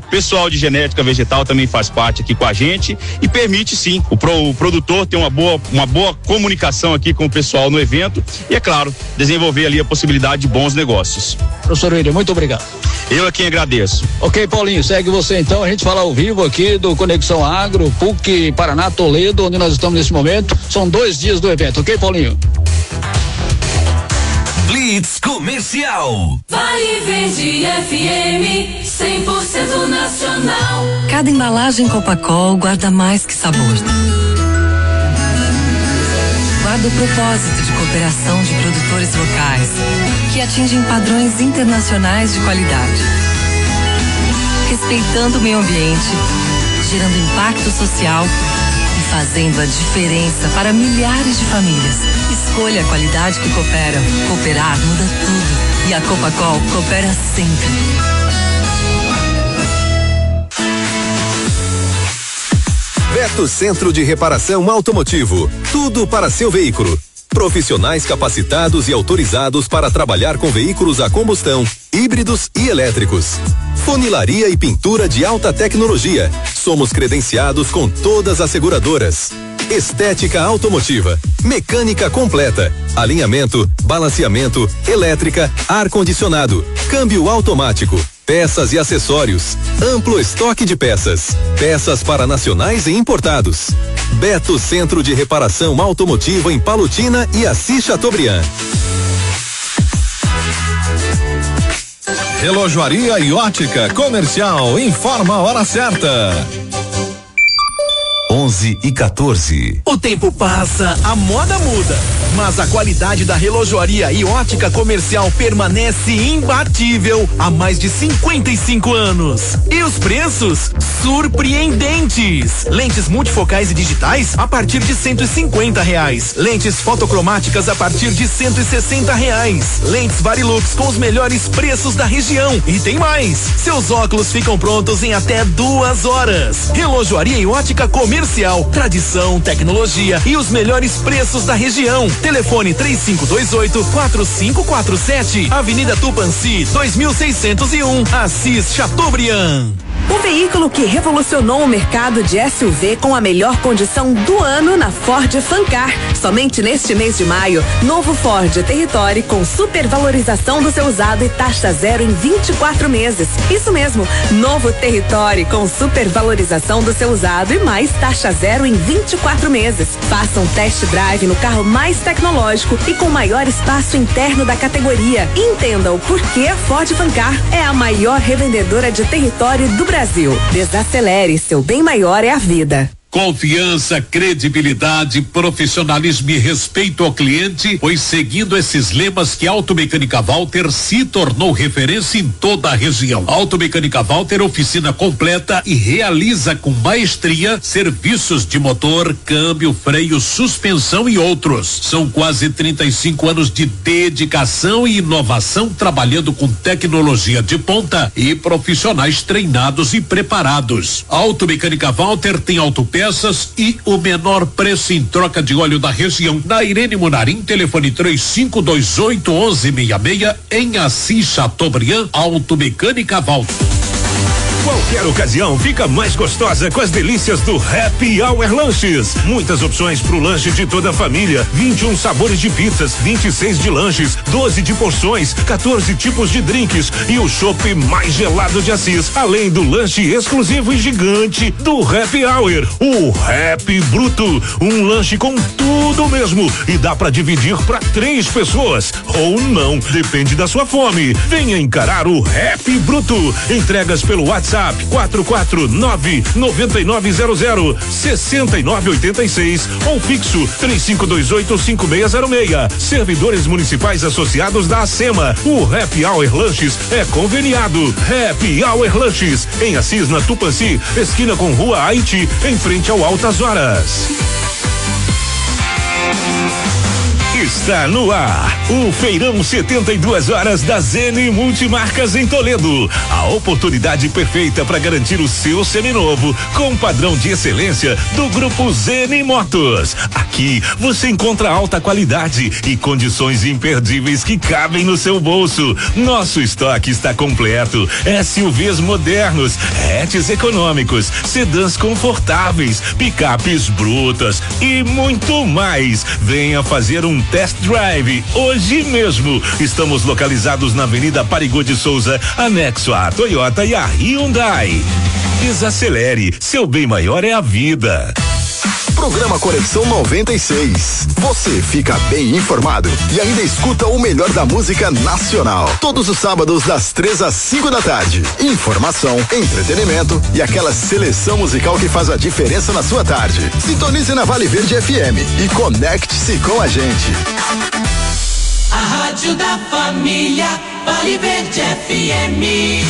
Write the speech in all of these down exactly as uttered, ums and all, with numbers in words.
pessoal de genética vegetal também faz parte aqui com a gente e permite sim o, pro, o produtor ter uma boa, uma boa comunicação aqui com o pessoal no evento e, é claro, desenvolver ali a possibilidade de bons negócios. Professor William, muito obrigado. Eu é quem agradeço. Ok, Paulinho, segue você então, a gente fala ao vivo aqui do Conexão Agro, P U C Paraná, Toledo, onde nós estamos nesse momento. São dois dias do evento, ok, Paulinho? Blitz Comercial. Vale Verde F M, cem por cento nacional. Cada embalagem Copacol guarda mais que sabor. Guarda o propósito de cooperação de produtores locais, que atingem padrões internacionais de qualidade. Respeitando o meio ambiente, gerando impacto social e fazendo a diferença para milhares de famílias. Escolha a qualidade que coopera. Cooperar muda tudo. E a Copacol coopera sempre. Beto Centro de Reparação Automotivo. Tudo para seu veículo. Profissionais capacitados e autorizados para trabalhar com veículos a combustão, híbridos e elétricos. Funilaria e pintura de alta tecnologia. Somos credenciados com todas as seguradoras. Estética automotiva, mecânica completa, alinhamento, balanceamento, elétrica, ar-condicionado, câmbio automático, peças e acessórios, amplo estoque de peças, peças para nacionais e importados. Beto Centro de Reparação Automotiva em Palotina e Assis Chateaubriand. Relojoaria e ótica comercial, informa a hora certa. onze e quatorze. O tempo passa, a moda muda, mas a qualidade da relojoaria e ótica comercial permanece imbatível há mais de cinquenta e cinco anos. E os preços? Surpreendentes! Lentes multifocais e digitais a partir de cento e cinquenta reais. Lentes fotocromáticas a partir de cento e sessenta reais. Lentes Varilux com os melhores preços da região. E tem mais! Seus óculos ficam prontos em até duas horas. Relojoaria e ótica comercial. Tradição, tecnologia e os melhores preços da região. Telefone três cinco dois oito, quatro cinco quatro sete. Avenida Tupanci, dois mil seiscentos e um, Assis Chateaubriand. O veículo que revolucionou o mercado de S U V com a melhor condição do ano na Ford Fancar. Somente neste mês de maio, novo Ford Territory com supervalorização do seu usado e taxa zero em vinte e quatro meses. Isso mesmo, novo Territory com supervalorização do seu usado e mais taxa zero em vinte e quatro meses. Faça um test drive no carro mais tecnológico e com maior espaço interno da categoria. E entenda o porquê a Ford Fancar é a maior revendedora de Territory do Brasil. Desacelere, seu bem maior é a vida. Confiança, credibilidade, profissionalismo e respeito ao cliente, pois seguindo esses lemas que a Automecânica Walter se tornou referência em toda a região. Automecânica Walter, oficina completa e realiza com maestria serviços de motor, câmbio, freio, suspensão e outros. São quase trinta e cinco anos de dedicação e inovação trabalhando com tecnologia de ponta e profissionais treinados e preparados. Automecânica Walter tem autopeças peças e o menor preço em troca de óleo da região. Na Irene Munarim, telefone três cinco dois oito, onze sessenta e seis, em Assis Chateaubriand, Automecânica Walter. Qualquer ocasião fica mais gostosa com as delícias do Happy Hour Lanches. Muitas opções pro lanche de toda a família. vinte e um sabores de pizzas, vinte e seis de lanches, doze de porções, quatorze tipos de drinks e o chopp mais gelado de Assis. Além do lanche exclusivo e gigante do Happy Hour, o Happy Bruto. Um lanche com tudo mesmo e dá pra dividir pra três pessoas ou não, depende da sua fome. Venha encarar o Happy Bruto. Entregas pelo WhatsApp quatro quatro nove, nove nove zero zero, seis nove oito seis ou fixo três cinco dois oito, cinco seis zero seis. Servidores municipais associados da ACEMA. O Happy Hour Lanches é conveniado. Happy Hour Lanches em Assis, na Tupanci, esquina com Rua Haiti, em frente ao Altas Horas. Está no ar o Feirão setenta e duas horas da Zene Multimarcas em Toledo. A oportunidade perfeita para garantir o seu seminovo com padrão de excelência do Grupo Zene Motos. Aqui você encontra alta qualidade e condições imperdíveis que cabem no seu bolso. Nosso estoque está completo. S U Vs modernos, hatches econômicos, sedãs confortáveis, picapes brutas e muito mais. Venha fazer um test drive hoje mesmo. Estamos localizados na Avenida Parigô de Souza, anexo à Toyota e à Hyundai. Desacelere, seu bem maior é a vida. Programa Conexão noventa e seis. Você fica bem informado e ainda escuta o melhor da música nacional. Todos os sábados, das três às cinco da tarde. Informação, entretenimento e aquela seleção musical que faz a diferença na sua tarde. Sintonize na Vale Verde F M e conecte-se com a gente. A Rádio da Família, Vale Verde F M.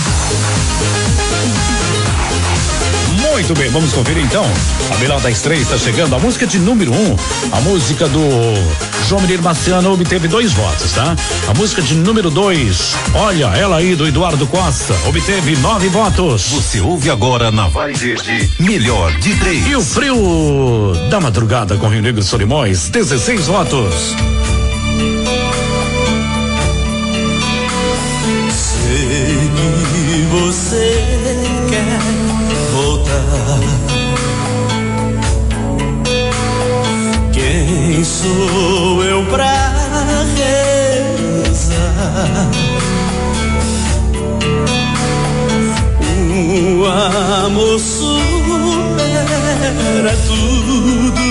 Muito bem, vamos conferir então. A melhor das três está chegando. A música de número um, a música do João Mineiro Marciano obteve dois votos, tá? A música de número dois, olha, ela aí do Eduardo Costa, obteve nove votos. Você ouve agora na Vale Verde, melhor de três. E o Frio da Madrugada com Rio Negro e Solimões, dezesseis votos. Sei que você quer voltar. Quem sou eu pra rezar? O amor supera tudo.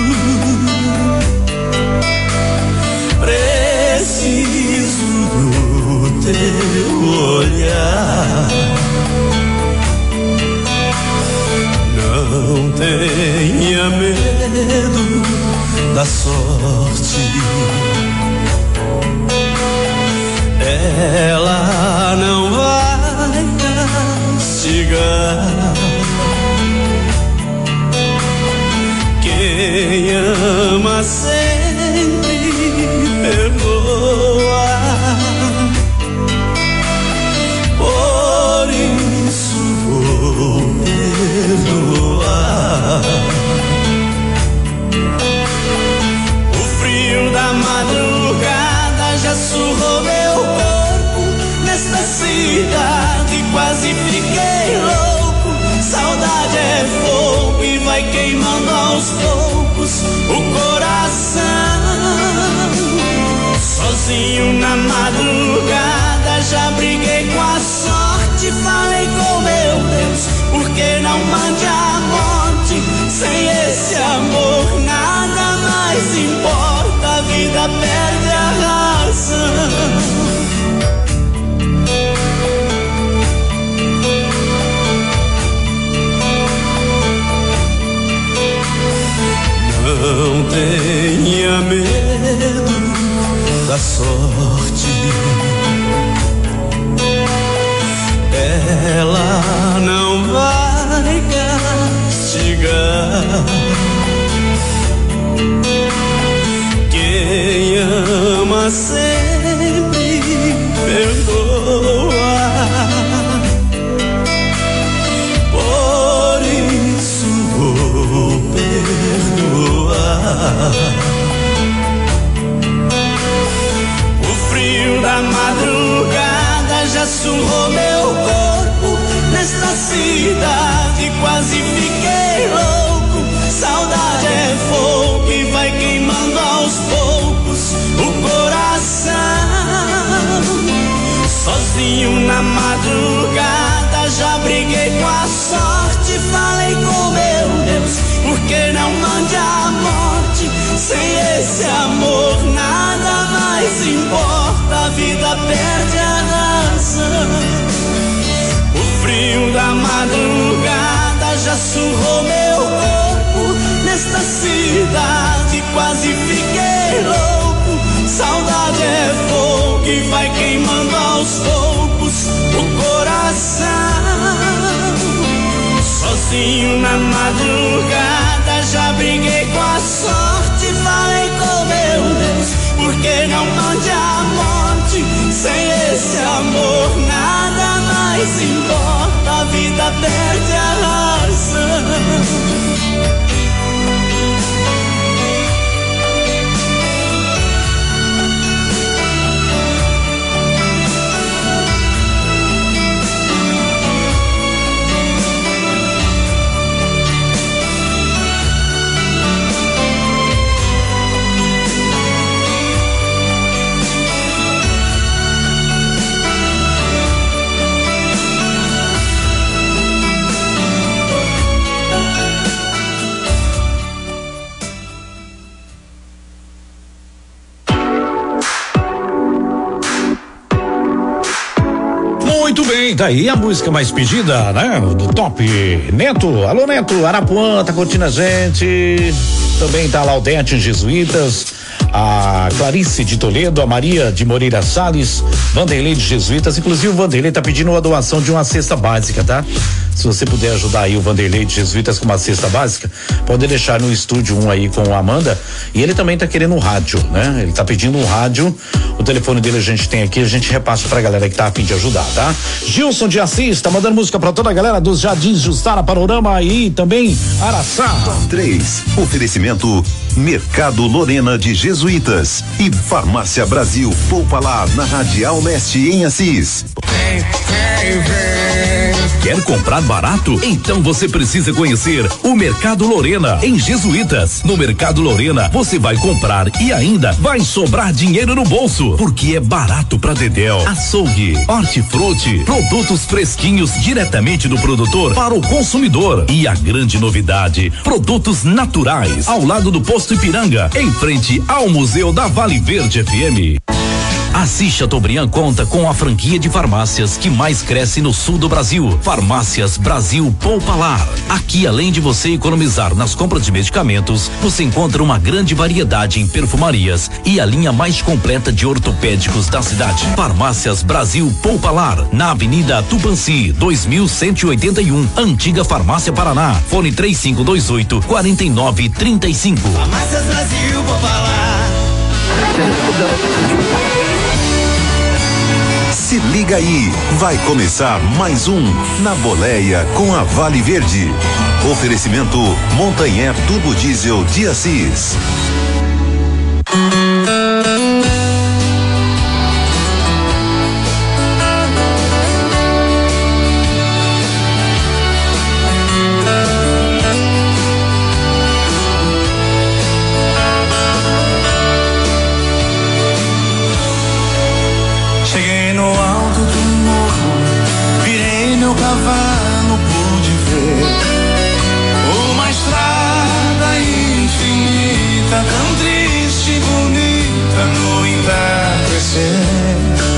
Preciso do teu olhar. Não tenha medo da sorte. Ela não vai castigar. Quem ama sempre perdoa. Por isso vou perdoar. O frio da madrugada já surrou meu corpo. Nesta cidade quase fiquei louco. Saudade é fogo e vai queimando aos poucos o coração. Sozinho na madrugada já briguei com a sorte. Falei com meu Deus, por que não mande a morte? Sem esse amor nada mais importa. A vida perde a razão. Não tenha medo da sorte. Ela não vai castigar. Quem ama sempre perdoa. Por isso vou perdoar. O frio da madrugada já surrou meu corpo. Nesta cidade quase fiquei louco. Saudade é fogo e vai queimando aos poucos o coração. Sozinho na madrugada já briguei com a sorte. Falei com meu Deus, por que não mande a morte? Sem esse amor nada mais importa. A vida perde a razão. O frio da madrugada já surrou meu corpo. Nesta cidade quase fiquei louco. Saudade é fogo que vai queimando aos poucos o coração. Sozinho na madrugada já briguei com a sorte. Falei com meu Deus, porque não mande a morte. Sem esse amor nada mais importa, a vida perde a razão. Muito bem, tá aí a música mais pedida, né? Do Top Neto. Alô, Neto, Arapuã, tá curtindo a gente. Também tá Laudete Jesuítas, a Clarice de Toledo, a Maria de Moreira Salles, Vanderlei de Jesuítas. Inclusive o Vanderlei tá pedindo uma doação de uma cesta básica, tá? Se você puder ajudar aí o Vanderlei de Jesuítas com uma cesta básica, pode deixar no estúdio um aí com a Amanda. E ele também tá querendo um rádio, né? Ele tá pedindo um rádio. O telefone dele a gente tem aqui, a gente repassa pra galera que tá a fim de ajudar, tá? Gilson de Assis tá mandando música pra toda a galera dos Jardins Justara, Panorama e também Araçá. três. Oferecimento Mercado Lorena de Jesuítas e Farmácia Brasil. Poupa lá na Radial Leste em Assis. Quer comprar barato? Então você precisa conhecer o Mercado Lorena em Jesuítas. No Mercado Lorena você vai comprar e ainda vai sobrar dinheiro no bolso, porque é barato pra dedéu. Açougue, hortifruti, produtos fresquinhos diretamente do produtor para o consumidor. E a grande novidade, produtos naturais, ao lado do Posto Ipiranga, em frente ao Museu da Vale Verde F M. Assis Chateaubriand conta com a franquia de farmácias que mais cresce no sul do Brasil. Farmácias Brasil Poupa Lar. Aqui, além de você economizar nas compras de medicamentos, você encontra uma grande variedade em perfumarias e a linha mais completa de ortopédicos da cidade. Farmácias Brasil Poupa Lar, na Avenida Tupanci, dois mil cento e oitenta e um, Antiga Farmácia Paraná. Fone três cinco dois oito, quatro nove três cinco. Farmácias Brasil Poupa Lar. Se liga aí, vai começar mais um Na Boleia com a Vale Verde. Oferecimento Montanher Turbo Diesel de Assis. Cavalo pude ver uma estrada infinita, tão triste e bonita no entardecer.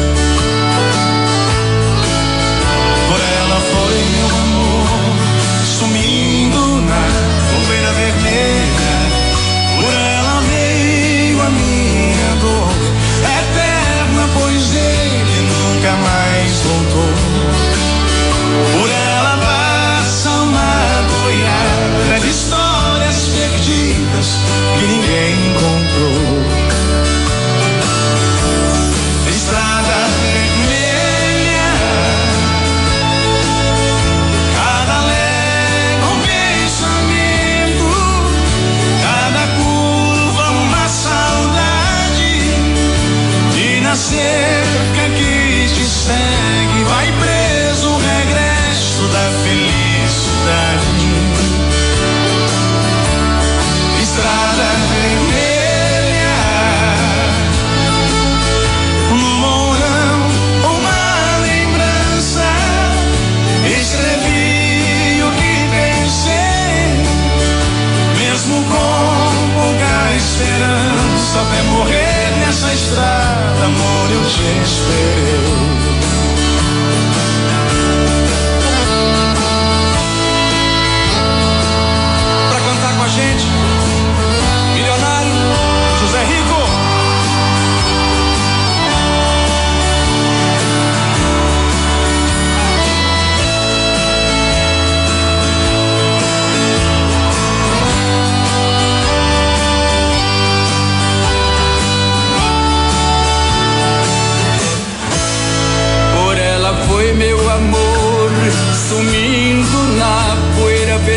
Por ela foi meu amor sumindo na poeira vermelha, por ela veio a minha dor eterna, pois ele nunca mais voltou. Por ela passa uma boiada de histórias perdidas que ninguém encontrou. Estrada vermelha, cada légua um pensamento, cada curva uma saudade, e na cerca que te segue vai preso o regresso da felicidade. Estrada vermelha, um morão, uma lembrança, escrevi o que pensei, mesmo com pouca esperança, até morrer nessa estrada, amor, eu te esperei. Gente, milionário José Rico.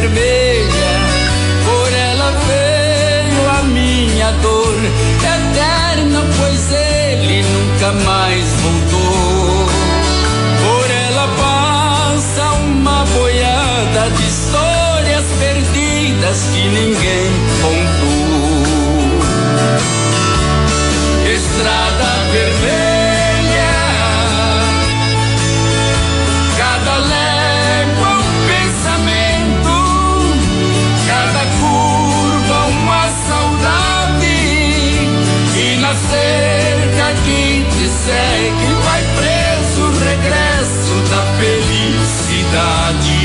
vermelha, por ela veio a minha dor eterna, pois ele nunca mais voltou. Por ela passa uma boiada de histórias perdidas que ninguém contou. Estrada vermelha, cada légua um pensamento, cada curva uma saudade, e na cerca que te segue vai preso o regresso da felicidade.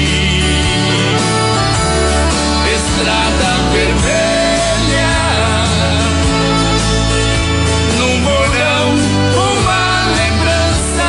Estrada vermelha, no morão uma lembrança,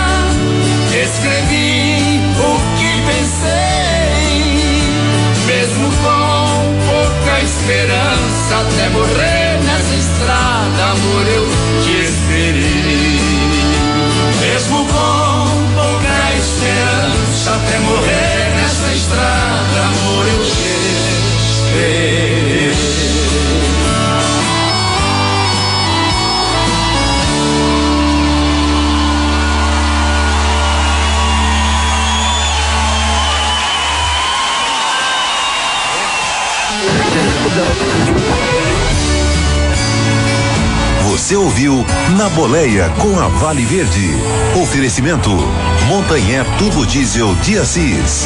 escrevi o que pensei, mesmo com pouca esperança, até morrer nessa estrada, amor, eu te esperei. Mesmo com pouca esperança, até morrer nessa estrada, amor, eu te esperei. Você ouviu Na Boleia com a Vale Verde. Oferecimento Montanher Turbo Diesel de Assis.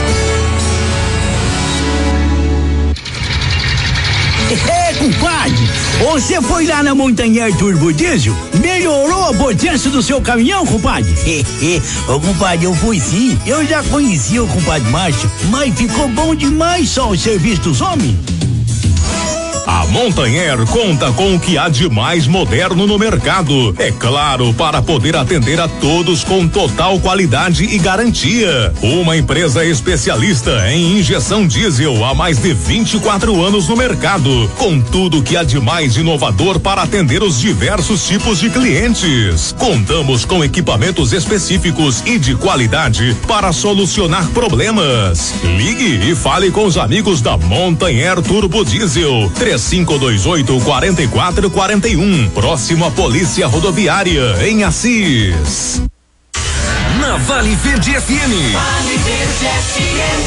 É, compadre, você foi lá na Montanher Turbo Diesel? Melhorou a potência do seu caminhão, compadre? Ô, compadre, eu fui sim. Eu já conhecia o compadre Márcio, mas ficou bom demais só o serviço dos homens. A Montanher conta com o que há de mais moderno no mercado. É claro, para poder atender a todos com total qualidade e garantia. Uma empresa especialista em injeção diesel há mais de vinte e quatro anos no mercado, com tudo que há de mais inovador para atender os diversos tipos de clientes. Contamos com equipamentos específicos e de qualidade para solucionar problemas. Ligue e fale com os amigos da Montanher Turbo Diesel. três cinco dois oito, quatro quatro quatro um, próximo à Polícia Rodoviária, em Assis. Na Vale Verde F M. Vale Verde F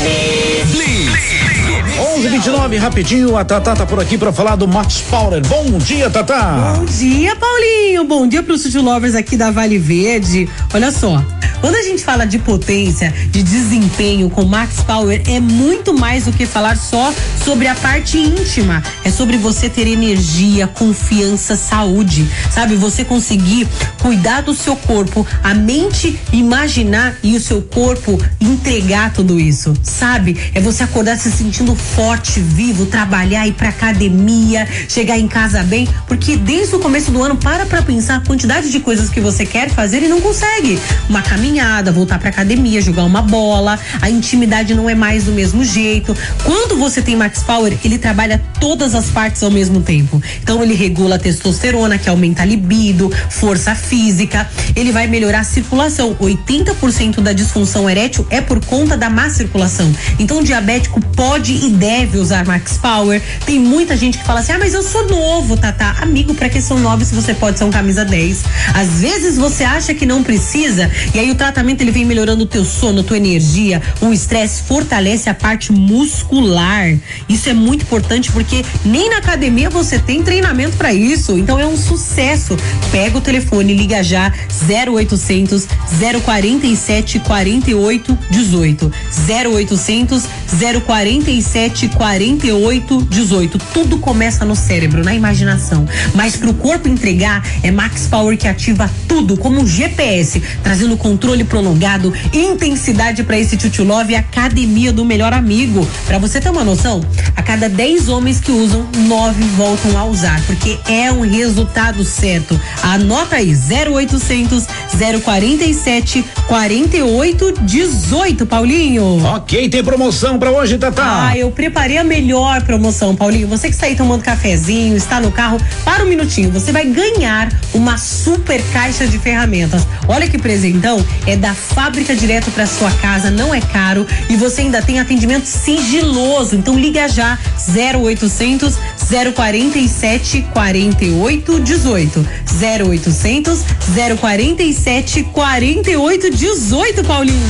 M. Blitz. onze e vinte e nove, rapidinho, a Tatá tá por aqui pra falar do Max Power. Bom dia, Tatá. Bom dia, Paulinho. Bom dia pros City Lovers aqui da Vale Verde. Olha só, quando a gente fala de potência, de desempenho com Max Power, é muito mais do que falar só sobre a parte íntima. É sobre você ter energia, confiança, saúde, sabe? Você conseguir cuidar do seu corpo, a mente imaginar e o seu corpo entregar tudo isso, sabe? É você acordar se sentindo forte, vivo, trabalhar, ir pra academia, chegar em casa bem, porque desde o começo do ano, para pra pensar a quantidade de coisas que você quer fazer e não consegue. Uma caminhada, voltar pra academia, jogar uma bola, a intimidade não é mais do mesmo jeito. Quando você tem Max Power, ele trabalha todas as partes ao mesmo tempo. Então ele regula a testosterona, que aumenta a libido, força física, ele vai melhorar a circulação. oitenta por cento da disfunção erétil é por conta da má circulação. Então o diabético pode e deve usar Max Power. Tem muita gente que fala assim: ah, mas eu sou novo, Tatá. Amigo, pra que são novos se você pode ser um camisa dez? Às vezes você acha que não precisa, e aí o tratamento ele vem melhorando o teu sono, tua energia, o estresse, fortalece a parte muscular. Isso é muito importante porque nem na academia você tem treinamento pra isso. Então é um sucesso. Pega o telefone, liga já zero oitocentos, zero quarenta e sete, quarenta e oito, dezoito. zero oitocentos, zero quarenta e sete, quarenta e oito, dezoito. Tudo começa no cérebro, na imaginação. Mas pro corpo entregar, é Max Power que ativa tudo, como um G P S, trazendo controle prolongado, intensidade pra esse Tutu Love e academia do melhor amigo. Pra você ter uma noção, a cada dez homens que usam, nove voltam a usar, porque é um resultado certo. Anota aí, zero oitocentos, zero quarenta e sete, quarenta e oito, dezoito, Paulinho. Ok, tem promoção pra hoje, Tatá. Ah, eu preparei a melhor promoção, Paulinho. Você que está aí tomando cafezinho, está no carro, para um minutinho, você vai ganhar uma super caixa de ferramentas. Olha que presentão, é da fábrica direto para sua casa, não é caro e você ainda tem atendimento sigiloso. Então liga já, zero oitocentos, zero quarenta e sete, quarenta e oito, dezoito. zero oitocentos, zero quarenta e sete, quarenta e oito, dezoito, Paulinho.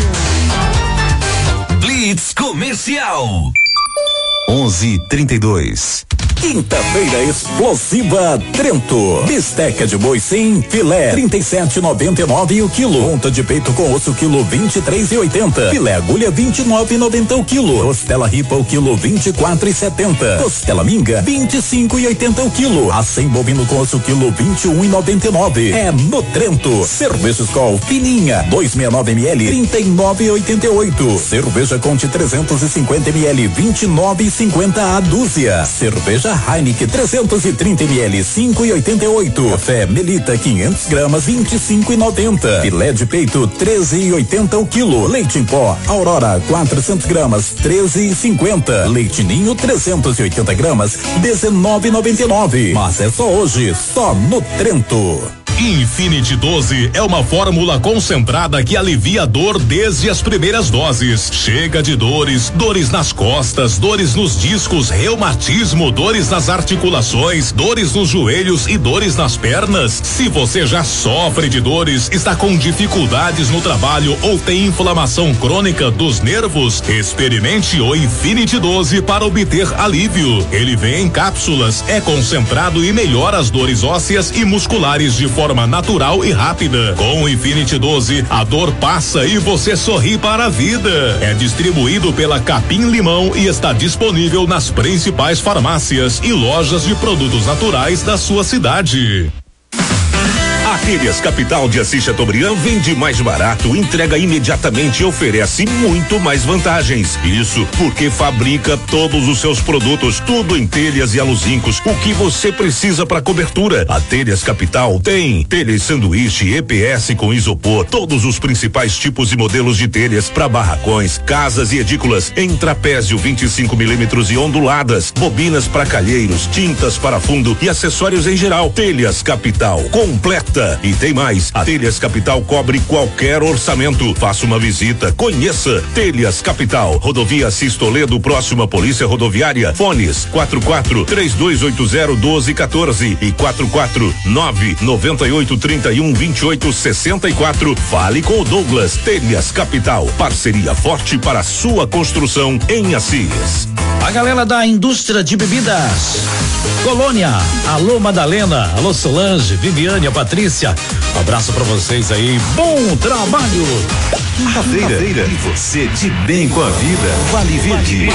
Blitz Comercial. onze e trinta e dois. Quinta-feira explosiva Trento. Bisteca de boi sem filé trinta e sete e noventa e nove o quilo. Ponta de peito com osso quilo vinte e três e oitenta. Filé agulha vinte e nove e noventa o quilo. Costela ripa o quilo vinte e quatro e setenta. Costela minga vinte e cinco e oitenta o quilo. Acém bovino com osso quilo vinte e um e noventa e nove. É no Trento. Cerveja Skol fininha duzentos e sessenta e nove mililitros trinta e nove e oitenta e oito. Cerveja Conte trezentos e cinquenta mililitros vinte e nove e cinquenta a dúzia. Cerveja Heineken trezentos e trinta mililitros cinco e oitenta e oito. Café Melita quinhentos gramas vinte e cinco e noventa. Filé de peito treze e oitenta o quilo. Leite em pó Aurora quatrocentos gramas treze e cinquenta. Leite Ninho trezentos e oitenta gramas dezenove e noventa e nove. Mas é só hoje, só no Trento. Infinity doze é uma fórmula concentrada que alivia a dor desde as primeiras doses. Chega de dores, dores nas costas, dores nos discos, reumatismo, dores nas articulações, dores nos joelhos e dores nas pernas. Se você já sofre de dores, está com dificuldades no trabalho ou tem inflamação crônica dos nervos, experimente o Infinity doze para obter alívio. Ele vem em cápsulas, é concentrado e melhora as dores ósseas e musculares de forma natural e rápida. Com o Infinity doze, a dor passa e você sorri para a vida. É distribuído pela Capim Limão e está disponível nas principais farmácias e lojas de produtos naturais da sua cidade. A Telhas Capital de Assis Chateaubriand vende mais barato, entrega imediatamente e oferece muito mais vantagens. Isso porque fabrica todos os seus produtos, tudo em telhas e aluzincos, o que você precisa para cobertura. A Telhas Capital tem telhas sanduíche, E P S com isopor, todos os principais tipos e modelos de telhas para barracões, casas e edículas, em trapézio vinte e cinco milímetros e onduladas, bobinas para calheiros, tintas para fundo e acessórios em geral. Telhas Capital, completa. E tem mais, a Telhas Capital cobre qualquer orçamento. Faça uma visita, conheça Telhas Capital, Rodovia Assis Toledo, próxima Polícia Rodoviária. Fones quatro quatro três dois oito zero doze quatorze e quatro quatro nove nove oito trinta e um vinte e oito sessenta e quatro. Fale com o Douglas. Telhas Capital, parceria forte para sua construção em Assis. A galera da indústria de bebidas Colônia, alô Madalena, alô Solange, Viviane, a Patrícia, um abraço pra vocês aí, bom trabalho. Quinta-feira, e você de bem com a vida, Vale Verde.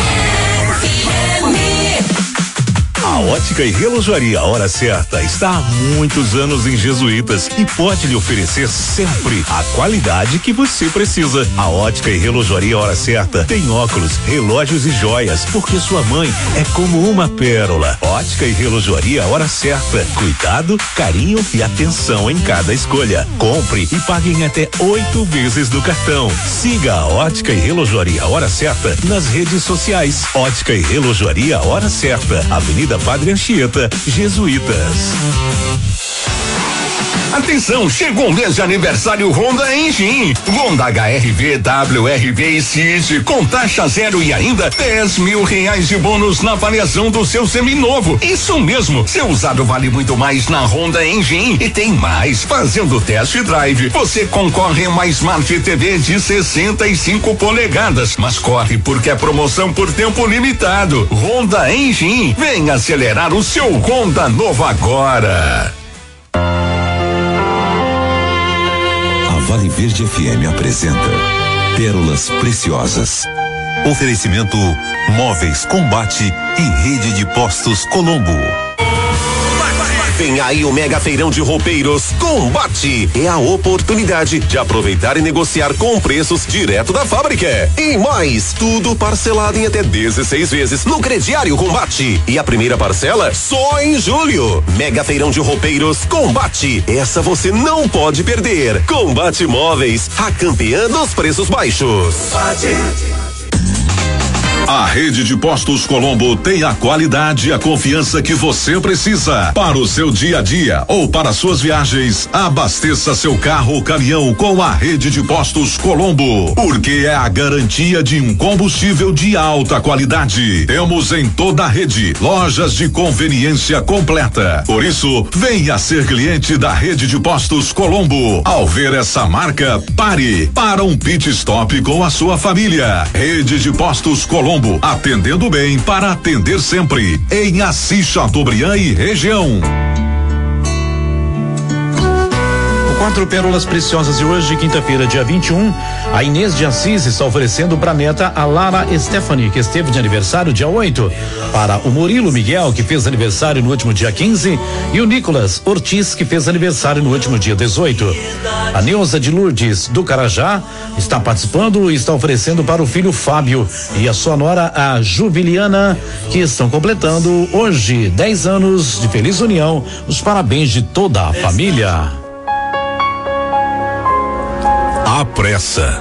A Ótica e Relojoaria Hora Certa está há muitos anos em Jesuítas e pode lhe oferecer sempre a qualidade que você precisa. A Ótica e Relojoaria Hora Certa tem óculos, relógios e joias, porque sua mãe é como uma pérola. Ótica e Relojoaria Hora Certa. Cuidado, carinho e atenção em cada escolha. Compre e pague em até oito vezes do cartão. Siga a Ótica e Relojoaria Hora Certa nas redes sociais. Ótica e Relojoaria Hora Certa, Avenida Padre Anchieta, Jesuítas. Atenção, chegou o mês de aniversário Honda Engine. Honda H R V, W R V e Cid com taxa zero e ainda dez mil reais de bônus na avaliação do seu seminovo. Isso mesmo, seu usado vale muito mais na Honda Engine. E tem mais, fazendo test drive, você concorre a uma Smart T V de sessenta e cinco polegadas. Mas corre porque é promoção por tempo limitado. Honda Engine, vem acelerar o seu Honda novo agora. Vale Verde F M apresenta Pérolas Preciosas. Oferecimento Móveis Combate e Rede de Postos Colombo. Vai, vai, vai. Vem aí o Mega Feirão de Roupeiros Combate. É a oportunidade de aproveitar e negociar com preços direto da fábrica. E mais, tudo parcelado em até dezesseis vezes no crediário Combate. E a primeira parcela só em julho. Mega Feirão de Roupeiros Combate. Essa você não pode perder. Combate Móveis, a campeã dos preços baixos. A rede de postos Colombo tem a qualidade e a confiança que você precisa para o seu dia a dia ou para suas viagens. Abasteça seu carro ou caminhão com a rede de postos Colombo, porque é a garantia de um combustível de alta qualidade. Temos em toda a rede lojas de conveniência completa. Por isso, venha ser cliente da rede de postos Colombo. Ao ver essa marca, pare para um pit stop com a sua família. Rede de postos Colombo. Atendendo bem para atender sempre. Em Assis Chateaubriand e região. Quatro pérolas preciosas de hoje, quinta-feira, dia vinte e um. A Inês de Assis está oferecendo para a neta a Lara Stephanie, que esteve de aniversário dia oito. Para o Murilo Miguel, que fez aniversário no último dia quinze. E o Nicolas Ortiz, que fez aniversário no último dia dezoito. A Neuza de Lourdes do Carajá está participando e está oferecendo para o filho Fábio e a sua nora, a Juviliana, que estão completando hoje dez anos de feliz união. Os parabéns de toda a família. A pressa.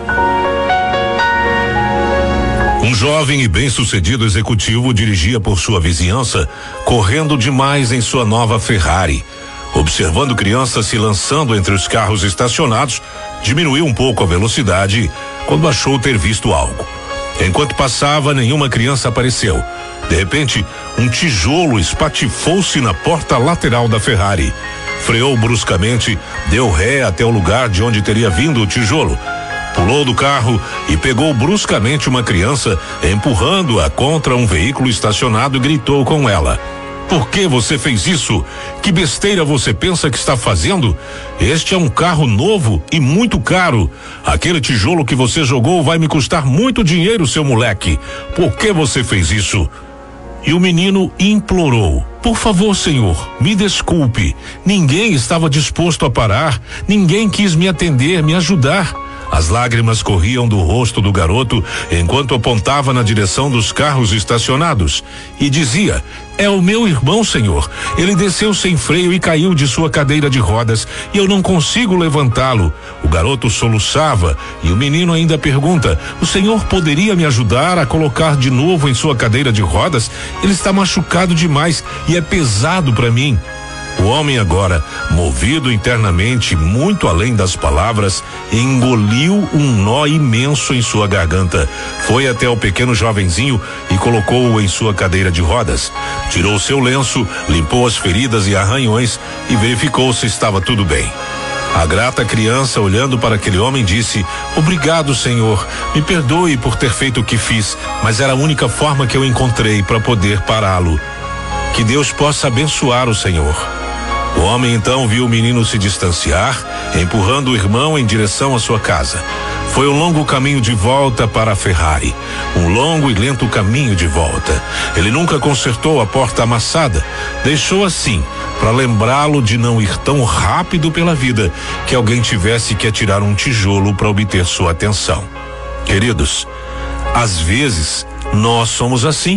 Um jovem e bem-sucedido executivo dirigia por sua vizinhança, correndo demais em sua nova Ferrari. Observando crianças se lançando entre os carros estacionados, diminuiu um pouco a velocidade quando achou ter visto algo. Enquanto passava, nenhuma criança apareceu. De repente, um tijolo espatifou-se na porta lateral da Ferrari. Freou bruscamente, deu ré até o lugar de onde teria vindo o tijolo. Pulou do carro e pegou bruscamente uma criança, empurrando-a contra um veículo estacionado, e gritou com ela: "Por que você fez isso? Que besteira você pensa que está fazendo? Este é um carro novo e muito caro. Aquele tijolo que você jogou vai me custar muito dinheiro, seu moleque. Por que você fez isso?" E o menino implorou: "Por favor, senhor, me desculpe. Ninguém estava disposto a parar, ninguém quis me atender, me ajudar." As lágrimas corriam do rosto do garoto enquanto apontava na direção dos carros estacionados e dizia: "É o meu irmão, senhor. Ele desceu sem freio e caiu de sua cadeira de rodas e eu não consigo levantá-lo." O garoto soluçava e o menino ainda pergunta: "O senhor poderia me ajudar a colocar de novo em sua cadeira de rodas? Ele está machucado demais e é pesado para mim." O homem agora, movido internamente muito além das palavras, engoliu um nó imenso em sua garganta. Foi até o pequeno jovenzinho e colocou-o em sua cadeira de rodas. Tirou seu lenço, limpou as feridas e arranhões e verificou se estava tudo bem. A grata criança, olhando para aquele homem, disse: "Obrigado, senhor. Me perdoe por ter feito o que fiz, mas era a única forma que eu encontrei para poder pará-lo. Que Deus possa abençoar o senhor." O homem então viu o menino se distanciar, empurrando o irmão em direção à sua casa. Foi um longo caminho de volta para a Ferrari, um longo e lento caminho de volta. Ele nunca consertou a porta amassada, deixou assim, para lembrá-lo de não ir tão rápido pela vida que alguém tivesse que atirar um tijolo para obter sua atenção. Queridos, às vezes nós somos assim.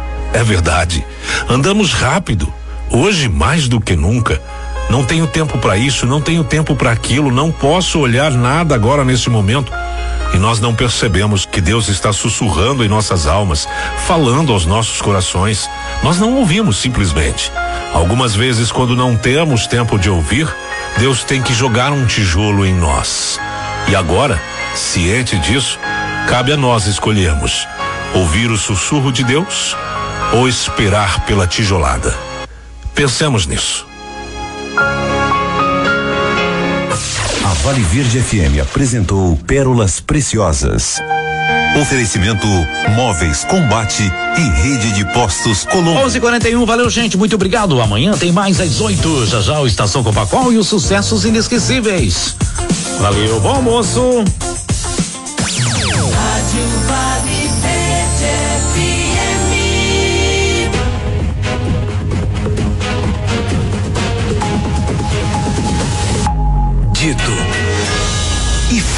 É verdade, andamos rápido. Hoje, mais do que nunca, não tenho tempo para isso, não tenho tempo para aquilo, não posso olhar nada agora nesse momento. E nós não percebemos que Deus está sussurrando em nossas almas, falando aos nossos corações. Nós não ouvimos simplesmente. Algumas vezes, quando não temos tempo de ouvir, Deus tem que jogar um tijolo em nós. E agora, ciente disso, cabe a nós escolhermos ouvir o sussurro de Deus ou esperar pela tijolada. Pensemos nisso. A Vale Verde F M apresentou Pérolas Preciosas. Oferecimento Móveis Combate e Rede de Postos Colombo. onze e quarenta e um, valeu, gente, muito obrigado. Amanhã tem mais às oito. Já já o Estação Copacol e os sucessos inesquecíveis. Valeu, bom almoço. Rádio Vale Verde F M.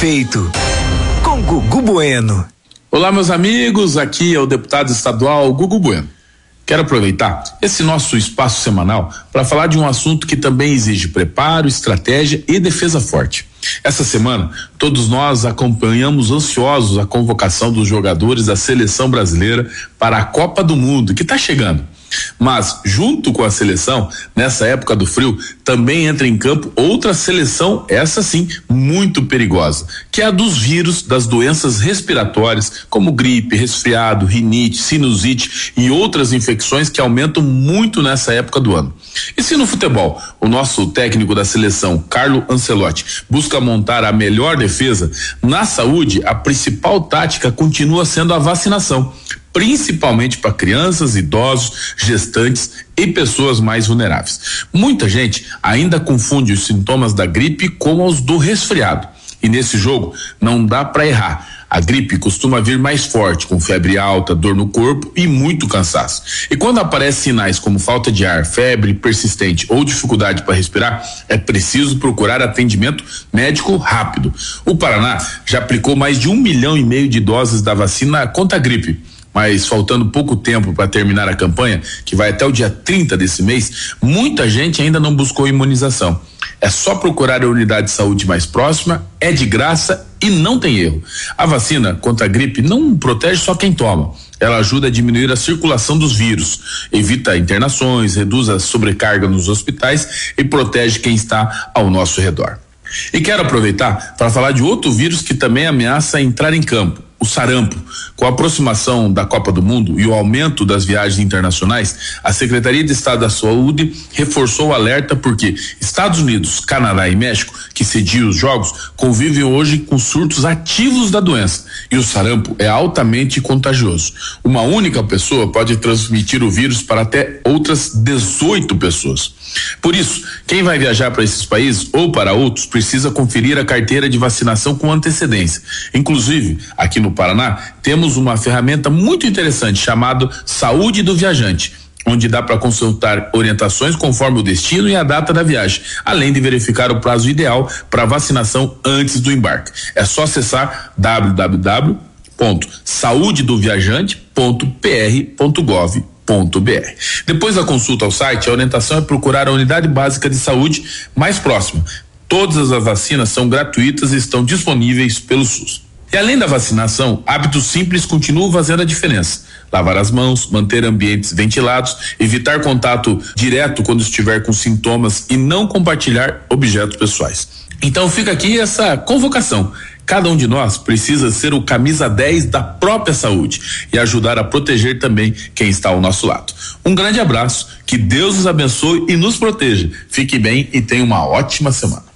feito. Com Gugu Bueno. Olá, meus amigos, aqui é o deputado estadual Gugu Bueno. Quero aproveitar esse nosso espaço semanal para falar de um assunto que também exige preparo, estratégia e defesa forte. Essa semana, todos nós acompanhamos ansiosos a convocação dos jogadores da seleção brasileira para a Copa do Mundo, que está chegando. Mas, junto com a seleção, nessa época do frio, também entra em campo outra seleção, essa sim, muito perigosa, que é a dos vírus das doenças respiratórias, como gripe, resfriado, rinite, sinusite e outras infecções que aumentam muito nessa época do ano. E se no futebol, o nosso técnico da seleção, Carlo Ancelotti, busca montar a melhor defesa, na saúde, a principal tática continua sendo a vacinação, principalmente para crianças, idosos, gestantes e pessoas mais vulneráveis. Muita gente ainda confunde os sintomas da gripe com os do resfriado. E nesse jogo não dá para errar. A gripe costuma vir mais forte, com febre alta, dor no corpo e muito cansaço. E quando aparecem sinais como falta de ar, febre persistente ou dificuldade para respirar, é preciso procurar atendimento médico rápido. O Paraná já aplicou mais de um milhão e meio de doses da vacina contra a gripe. Mas faltando pouco tempo para terminar a campanha, que vai até o dia trinta desse mês, muita gente ainda não buscou imunização. É só procurar a unidade de saúde mais próxima, é de graça e não tem erro. A vacina contra a gripe não protege só quem toma. Ela ajuda a diminuir a circulação dos vírus, evita internações, reduz a sobrecarga nos hospitais e protege quem está ao nosso redor. E quero aproveitar para falar de outro vírus que também ameaça entrar em campo, o sarampo. Com a aproximação da Copa do Mundo e o aumento das viagens internacionais, a Secretaria de Estado da Saúde reforçou o alerta porque Estados Unidos, Canadá e México, que sediam os jogos, convivem hoje com surtos ativos da doença e o sarampo é altamente contagioso. Uma única pessoa pode transmitir o vírus para até outras dezoito pessoas. Por isso, quem vai viajar para esses países ou para outros precisa conferir a carteira de vacinação com antecedência. Inclusive, aqui no Paraná, temos uma ferramenta muito interessante chamada Saúde do Viajante, onde dá para consultar orientações conforme o destino e a data da viagem, além de verificar o prazo ideal para vacinação antes do embarque. É só acessar w w w ponto saúde do viajante ponto p r ponto gov ponto b r. Depois da consulta ao site, a orientação é procurar a unidade básica de saúde mais próxima. Todas as vacinas são gratuitas e estão disponíveis pelo SUS. E além da vacinação, hábitos simples continuam fazendo a diferença. Lavar as mãos, manter ambientes ventilados, evitar contato direto quando estiver com sintomas e não compartilhar objetos pessoais. Então fica aqui essa convocação. Cada um de nós precisa ser o camisa dez da própria saúde e ajudar a proteger também quem está ao nosso lado. Um grande abraço, que Deus nos abençoe e nos proteja. Fique bem e tenha uma ótima semana.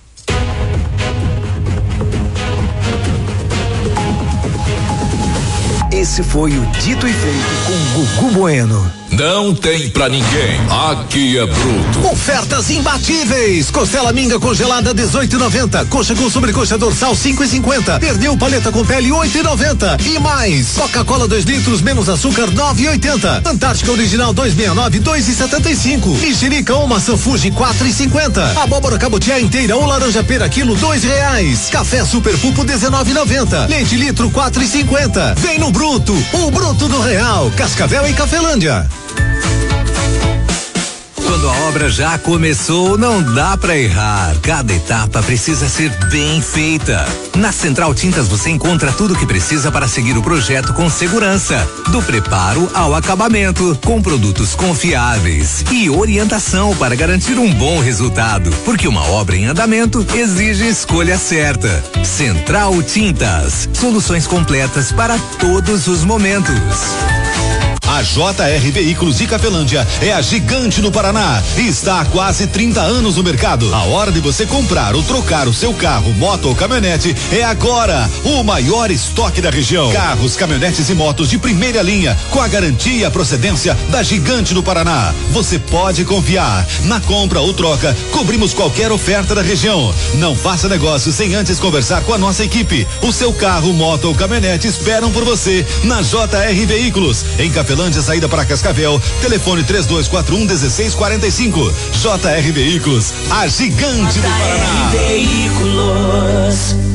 Esse foi o Dito e Feito com Gugu Bueno. Não tem pra ninguém. Aqui é bruto. Ofertas imbatíveis. Costela minga congelada dezoito e noventa. Coxa com sobrecoxa dorsal cinco e cinquenta. Pernil paleta com pele oito e noventa. E mais. Coca-Cola dois litros menos açúcar nove e oitenta. Antártica original dois sessenta e nove dois e setenta e cinco. Mexerica ou maçã Fuji quatro e cinquenta. Abóbora cabotiá inteira ou laranja pera quilo dois reais. Café Super Pupo dezenove e noventa. Leite litro quatro e cinquenta. Vem no Bruto, o Bruto do Real. Cascavel e Cafelândia. Quando a obra já começou, não dá pra errar. Cada etapa precisa ser bem feita. Na Central Tintas você encontra tudo o que precisa para seguir o projeto com segurança, do preparo ao acabamento, com produtos confiáveis e orientação para garantir um bom resultado, porque uma obra em andamento exige escolha certa. Central Tintas, soluções completas para todos os momentos. A J R Veículos de Cafelândia é a gigante no Paraná e está há quase trinta anos no mercado. A hora de você comprar ou trocar o seu carro, moto ou caminhonete é agora. O maior estoque da região. Carros, caminhonetes e motos de primeira linha com a garantia e a procedência da gigante no Paraná. Você pode confiar. Na compra ou troca, cobrimos qualquer oferta da região. Não faça negócio sem antes conversar com a nossa equipe. O seu carro, moto ou caminhonete esperam por você na J R Veículos. Em Cafelândia, saída para Cascavel, telefone três dois quatro um um seis quatro cinco. J R Veículos, a gigante do Paraná. Veículos.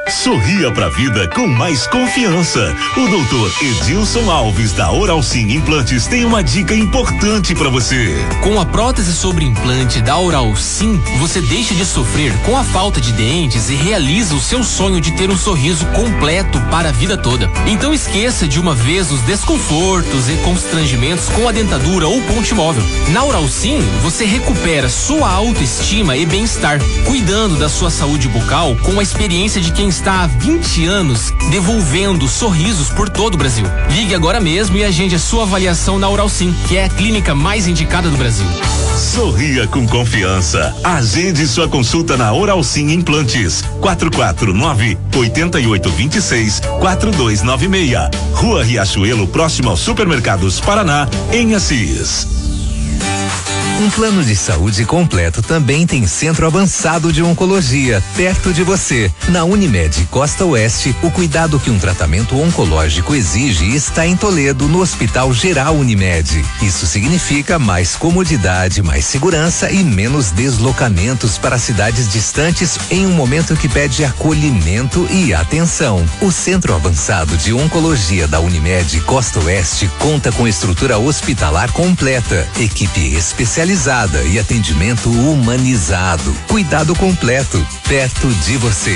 Sorria pra vida com mais confiança. O doutor Edilson Alves da Oral Sim Implantes tem uma dica importante pra você. Com a prótese sobre implante da Oral Sim, você deixa de sofrer com a falta de dentes e realiza o seu sonho de ter um sorriso completo para a vida toda. Então esqueça de uma vez os desconfortos e constrangimentos com a dentadura ou ponte móvel. Na Oral Sim, você recupera sua autoestima e bem-estar, cuidando da sua saúde bucal com a experiência de quem está há vinte anos devolvendo sorrisos por todo o Brasil. Ligue agora mesmo e agende a sua avaliação na Oral Sim, que é a clínica mais indicada do Brasil. Sorria com confiança. Agende sua consulta na Oral Sim Implantes. quatro quatro nove, oito oito dois seis, quatro dois nove seis. Rua Riachuelo, próximo ao Supermercados Paraná, em Assis. Um plano de saúde completo também tem Centro Avançado de Oncologia, perto de você. Na Unimed Costa Oeste, o cuidado que um tratamento oncológico exige está em Toledo, no Hospital Geral Unimed. Isso significa mais comodidade, mais segurança e menos deslocamentos para cidades distantes em um momento que pede acolhimento e atenção. O Centro Avançado de Oncologia da Unimed Costa Oeste conta com estrutura hospitalar completa, equipe especializada e atendimento humanizado. Cuidado completo, perto de você.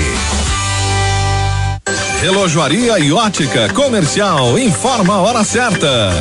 Relojoaria e ótica comercial informa a hora certa.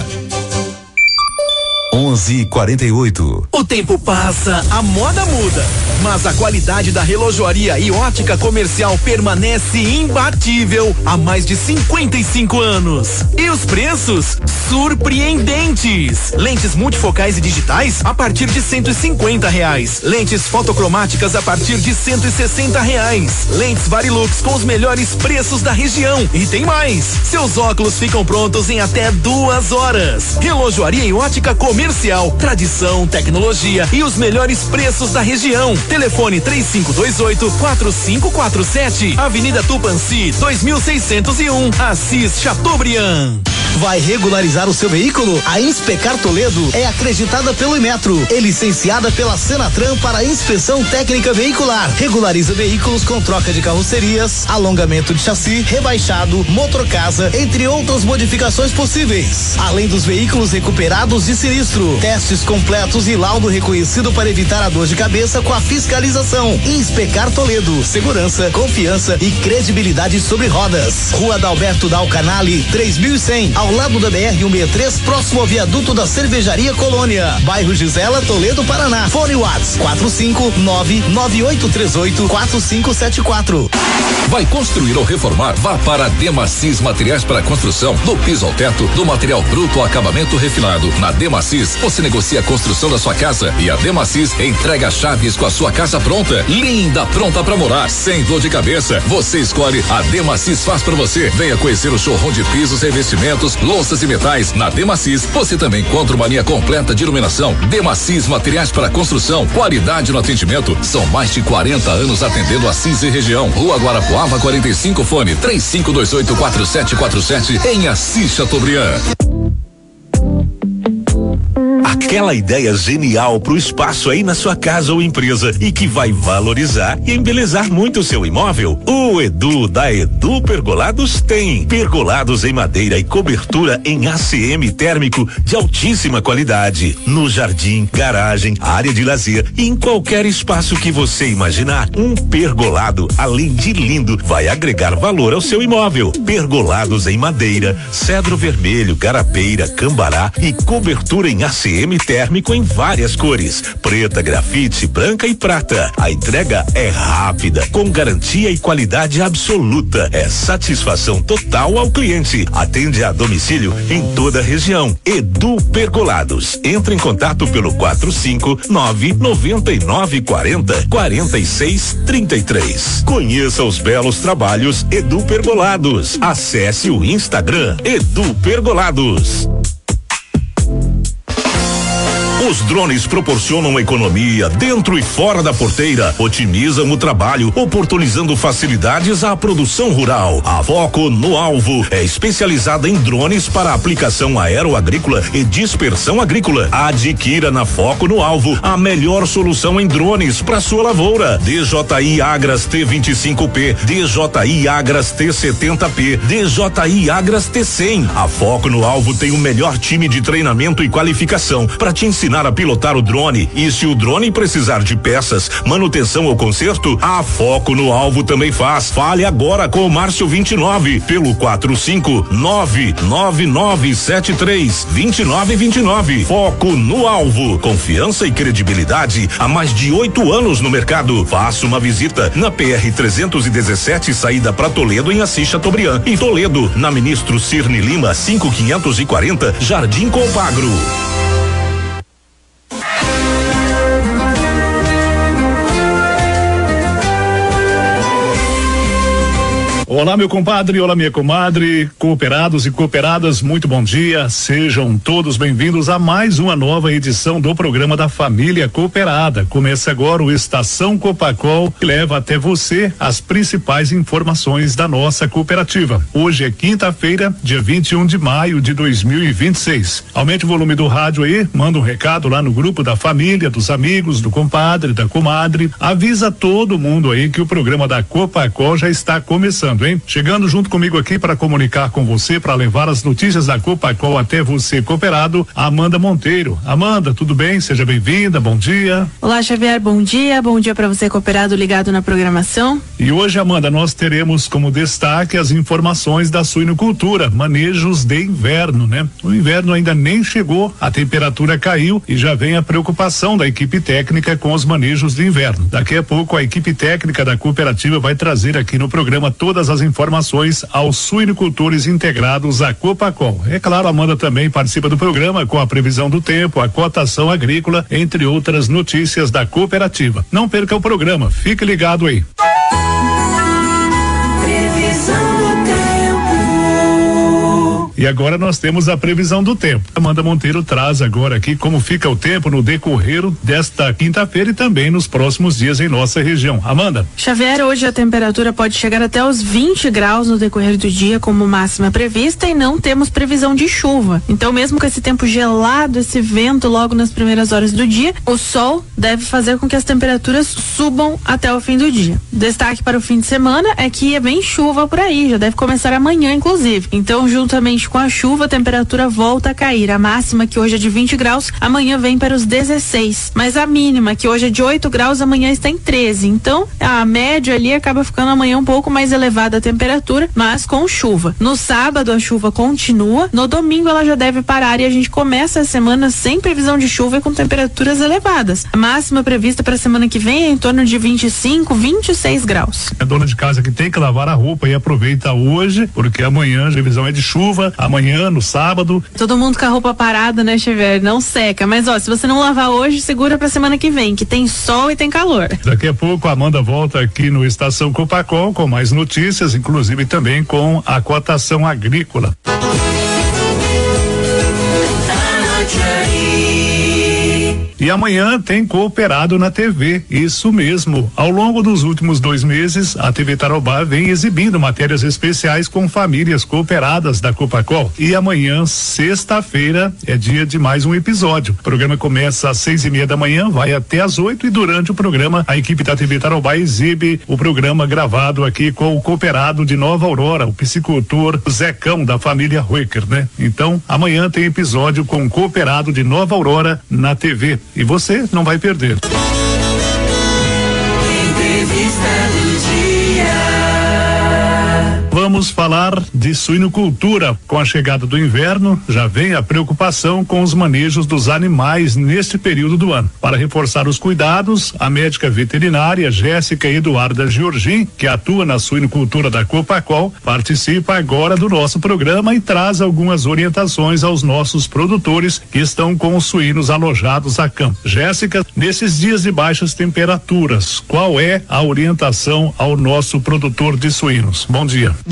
onze e quarenta e oito. O tempo passa, a moda muda, mas a qualidade da relojoaria e ótica comercial permanece imbatível há mais de cinquenta e cinco anos. E os preços? Surpreendentes! Lentes multifocais e digitais a partir de cento e cinquenta reais. Lentes fotocromáticas a partir de cento e sessenta reais. Lentes Varilux com os melhores preços da região. E tem mais! Seus óculos ficam prontos em até duas horas. Relojoaria e ótica comercial, tradição, tecnologia e os melhores preços da região. Telefone três cinco dois oito, quatro cinco quatro sete, Avenida Tupanci, dois mil seiscentos e um, Assis Chateaubriand. Vai regularizar o seu veículo? A Inspecar Toledo é acreditada pelo Imetro e licenciada pela Senatran para inspeção técnica veicular. Regulariza veículos com troca de carrocerias, alongamento de chassi, rebaixado, motorcasa, entre outras modificações possíveis. Além dos veículos recuperados de sinistro, testes completos e laudo reconhecido para evitar a dor de cabeça com a fiscalização. Inspecar Toledo, segurança, confiança e credibilidade sobre rodas. Rua Dalberto Dal Canale, três mil e cem, ao lado da B R cento e sessenta e três, próximo ao viaduto da Cervejaria Colônia, bairro Gisela, Toledo, Paraná. Fone WhatsApp quatro cinco nove nove oito três oito quatro cinco sete quatro. Vai construir ou reformar? Vá para a Demacis Materiais para Construção, do piso ao teto, do material bruto ao acabamento refinado. Na Demacis, você negocia a construção da sua casa e a Demacis entrega chaves com a sua casa pronta, linda, pronta para morar, sem dor de cabeça. Você escolhe, a Demacis faz para você. Venha conhecer o showroom de pisos, revestimentos, louças e metais. Na Demacis, você também encontra uma linha completa de iluminação. Demacis Materiais para Construção, qualidade no atendimento. São mais de quarenta anos atendendo Assis e região. Rua Guarapuava quarenta e cinco, fone três cinco dois oito quatro sete quatro sete, em Assis Chateaubriand. Aquela ideia genial pro espaço aí na sua casa ou empresa e que vai valorizar e embelezar muito o seu imóvel? O Edu da Edu Pergolados tem. Pergolados em madeira e cobertura em A C M térmico de altíssima qualidade. No jardim, garagem, área de lazer e em qualquer espaço que você imaginar. Um pergolado, além de lindo, vai agregar valor ao seu imóvel. Pergolados em madeira, cedro vermelho, garapeira, cambará e cobertura em A C M térmico em várias cores, preta, grafite, branca e prata. A entrega é rápida, com garantia e qualidade absoluta. É satisfação total ao cliente. Atende a domicílio em toda a região. Edu Pergolados. Entre em contato pelo quatro cinco nove nove nove quatro zero quatro seis três três. Conheça os belos trabalhos Edu Pergolados. Acesse o Instagram Edu Pergolados. Os drones proporcionam economia dentro e fora da porteira, otimizam o trabalho, oportunizando facilidades à produção rural. A Foco no Alvo é especializada em drones para aplicação aeroagrícola e dispersão agrícola. Adquira na Foco no Alvo a melhor solução em drones para sua lavoura. D J I Agras T vinte e cinco P, D J I Agras T setenta P, D J I Agras T cem. A Foco no Alvo tem o melhor time de treinamento e qualificação para te ensinar a pilotar o drone. E se o drone precisar de peças, manutenção ou conserto, a Foco no Alvo também faz. Fale agora com o Márcio vinte e nove pelo quatro cinco nove nove nove sete três dois nove dois nove. Foco no Alvo. Confiança e credibilidade há mais de oito anos no mercado. Faça uma visita na P R trezentos e dezessete, saída para Toledo, em Assis Chateaubriand. Em Toledo, na Ministro Cirne Lima, cinco quinhentos e quarenta, Jardim Compagro. Olá, meu compadre, olá, minha comadre, cooperados e cooperadas, muito bom dia, sejam todos bem-vindos a mais uma nova edição do programa da Família Cooperada. Começa agora o Estação Copacol, que leva até você as principais informações da nossa cooperativa. Hoje é quinta-feira, dia vinte e um de maio de dois mil e vinte e seis. Aumente o volume do rádio aí, manda um recado lá no grupo da família, dos amigos, do compadre, da comadre, avisa todo mundo aí que o programa da Copacol já está começando, hein? Chegando junto comigo aqui para comunicar com você, para levar as notícias da Copacol até você, cooperado, Amanda Monteiro. Amanda, tudo bem? Seja bem-vinda, bom dia. Olá, Xavier, bom dia, bom dia para você, cooperado, ligado na programação. E hoje, Amanda, nós teremos como destaque as informações da suinocultura, manejos de inverno, né? O inverno ainda nem chegou, a temperatura caiu e já vem a preocupação da equipe técnica com os manejos de inverno. Daqui a pouco a equipe técnica da cooperativa vai trazer aqui no programa todas as informações aos suinocultores integrados à Copacol. É claro, a Amanda também participa do programa com a previsão do tempo, a cotação agrícola, entre outras notícias da cooperativa. Não perca o programa, fique ligado aí. Previsão do tempo. E agora nós temos a previsão do tempo. Amanda Monteiro traz agora aqui como fica o tempo no decorrer desta quinta-feira e também nos próximos dias em nossa região. Amanda. Xavier, hoje a temperatura pode chegar até os vinte graus no decorrer do dia como máxima prevista e não temos previsão de chuva. Então, mesmo com esse tempo gelado, esse vento logo nas primeiras horas do dia, o sol deve fazer com que as temperaturas subam até o fim do dia. Destaque para o fim de semana é que vem chuva por aí, já deve começar amanhã, inclusive. Então, juntamente com a chuva, a temperatura volta a cair. A máxima, que hoje é de vinte graus, amanhã vem para os dezesseis. Mas a mínima, que hoje é de oito graus, amanhã está em treze. Então, a média ali acaba ficando amanhã um pouco mais elevada a temperatura, mas com chuva. No sábado, a chuva continua. No domingo, ela já deve parar e a gente começa a semana sem previsão de chuva e com temperaturas elevadas. A máxima prevista para a semana que vem é em torno de vinte e cinco, vinte e seis graus. A dona de casa que tem que lavar a roupa e aproveita hoje, porque amanhã a previsão é de chuva. Amanhã, no sábado. Todo mundo com a roupa parada, né, Xavier? Não seca. Mas, ó, se você não lavar hoje, segura pra semana que vem, que tem sol e tem calor. Daqui a pouco a Amanda volta aqui no Estação Copacol com mais notícias, inclusive também com a cotação agrícola. E amanhã tem Cooperado na T V, isso mesmo. Ao longo dos últimos dois meses, a T V Tarobá vem exibindo matérias especiais com famílias cooperadas da Copacol. E amanhã, sexta-feira, é dia de mais um episódio. O programa começa às seis e meia da manhã, vai até às oito e durante o programa a equipe da T V Tarobá exibe o programa gravado aqui com o cooperado de Nova Aurora, o psicultor Zecão da família Ruecker, né? Então, amanhã tem episódio com o cooperado de Nova Aurora na T V. E você não vai perder. Entrevista do dia. Vamos falar de suinocultura. Com a chegada do inverno, já vem a preocupação com os manejos dos animais neste período do ano. Para reforçar os cuidados, a médica veterinária Jéssica Eduarda Giorgin, que atua na suinocultura da Copacol, participa agora do nosso programa e traz algumas orientações aos nossos produtores que estão com os suínos alojados a campo. Jéssica, nesses dias de baixas temperaturas, qual é a orientação ao nosso produtor de suínos? Bom dia. Bom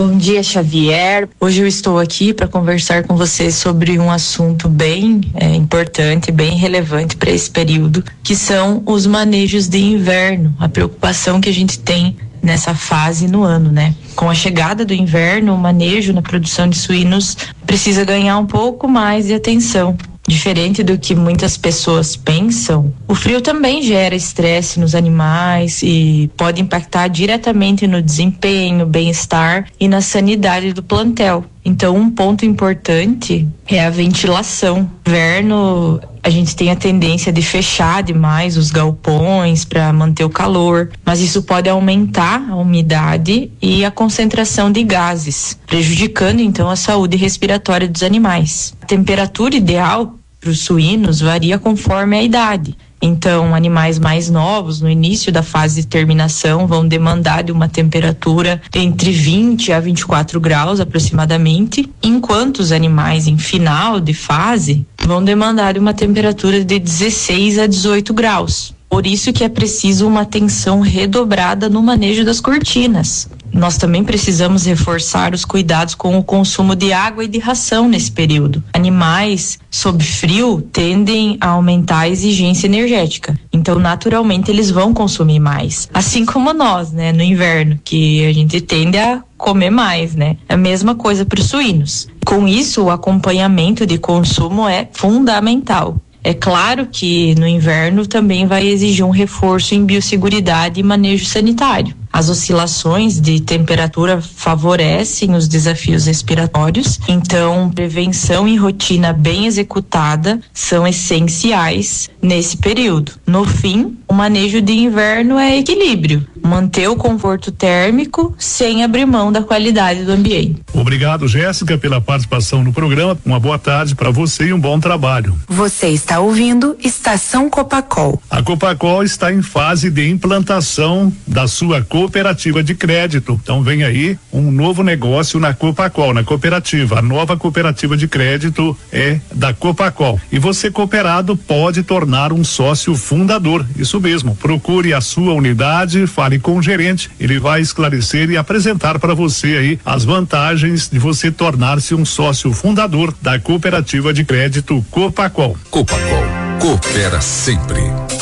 Bom dia, Xavier. Hoje eu estou aqui para conversar com você sobre um assunto bem é, importante, bem relevante para esse período, que são os manejos de inverno, a preocupação que a gente tem nessa fase no ano, né? Com a chegada do inverno, o manejo na produção de suínos precisa ganhar um pouco mais de atenção. Diferente do que muitas pessoas pensam, o frio também gera estresse nos animais e pode impactar diretamente no desempenho, bem-estar e na sanidade do plantel. Então, um ponto importante é a ventilação. No inverno, a gente tem a tendência de fechar demais os galpões para manter o calor, mas isso pode aumentar a umidade e a concentração de gases, prejudicando então a saúde respiratória dos animais. A temperatura ideal para os suínos varia conforme a idade. Então, animais mais novos, no início da fase de terminação, vão demandar de uma temperatura entre vinte a vinte e quatro graus aproximadamente, enquanto os animais em final de fase vão demandar de uma temperatura de dezesseis a dezoito graus. Por isso que é preciso uma atenção redobrada no manejo das cortinas. Nós também precisamos reforçar os cuidados com o consumo de água e de ração nesse período. Animais sob frio tendem a aumentar a exigência energética, então naturalmente eles vão consumir mais, assim como nós, né, no inverno, que a gente tende a comer mais, né? A mesma coisa para os suínos. Com isso, o acompanhamento de consumo é fundamental. É claro que no inverno também vai exigir um reforço em biosseguridade e manejo sanitário. As oscilações de temperatura favorecem os desafios respiratórios, então prevenção e rotina bem executada são essenciais nesse período. No fim, o manejo de inverno é equilíbrio, manter o conforto térmico sem abrir mão da qualidade do ambiente. Obrigado, Jéssica, pela participação no programa. Uma boa tarde para você e um bom trabalho. Você está ouvindo Estação Copacol. A Copacol está em fase de implantação da sua cooperativa de crédito. Então vem aí um novo negócio na Copacol, na cooperativa. A nova cooperativa de crédito é da Copacol. E você, cooperado, pode tornar um sócio fundador. Isso mesmo. Procure a sua unidade, fale com o gerente. Ele vai esclarecer e apresentar para você aí as vantagens de você tornar-se um sócio fundador da cooperativa de crédito Copacol. Copacol, coopera sempre.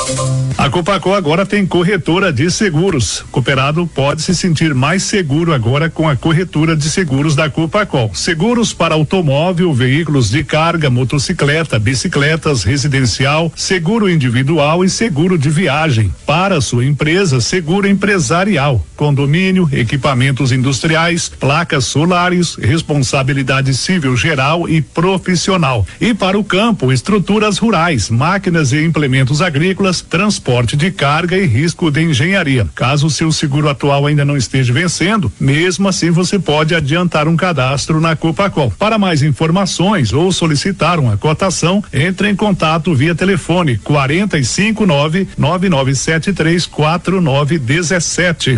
A Copacol agora tem corretora de seguros. Cooperado pode se sentir mais seguro agora com a corretora de seguros da Copacol. Seguros para automóvel, veículos de carga, motocicleta, bicicletas, residencial, seguro individual e seguro de viagem. Para sua empresa, seguro empresarial, condomínio, equipamentos industriais, placas solares, responsabilidade civil geral e profissional. E para o campo, estruturas rurais, máquinas e implementos agrícolas, transporte de carga e risco de engenharia. Caso o seu seguro atual ainda não esteja vencendo, mesmo assim você pode adiantar um cadastro na Copacol. Para mais informações ou solicitar uma cotação, entre em contato via telefone quarenta e cinco nove nove nove sete três quatro nove um sete.